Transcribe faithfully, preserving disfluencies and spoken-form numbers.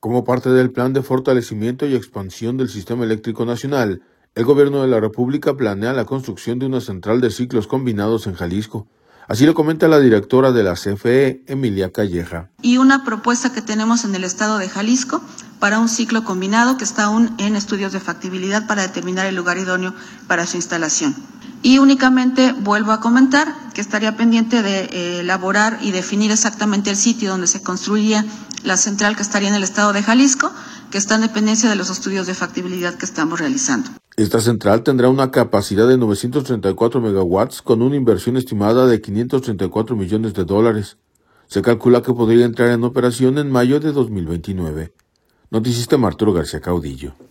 Como parte del plan de fortalecimiento y expansión del sistema eléctrico nacional, el Gobierno de la República planea la construcción de una central de ciclos combinados en Jalisco. Así lo comenta la directora de la C F E, Emilia Calleja. Y una propuesta que tenemos en el estado de Jalisco para un ciclo combinado que está aún en estudios de factibilidad para determinar el lugar idóneo para su instalación. Y únicamente vuelvo a comentar que estaría pendiente de eh, elaborar y definir exactamente el sitio donde se construiría la central que estaría en el estado de Jalisco, que está en dependencia de los estudios de factibilidad que estamos realizando. Esta central tendrá una capacidad de novecientos treinta y cuatro megawatts con una inversión estimada de quinientos treinta y cuatro millones de dólares. Se calcula que podría entrar en operación en mayo de dos mil veintinueve. Noticista Arturo García Caudillo.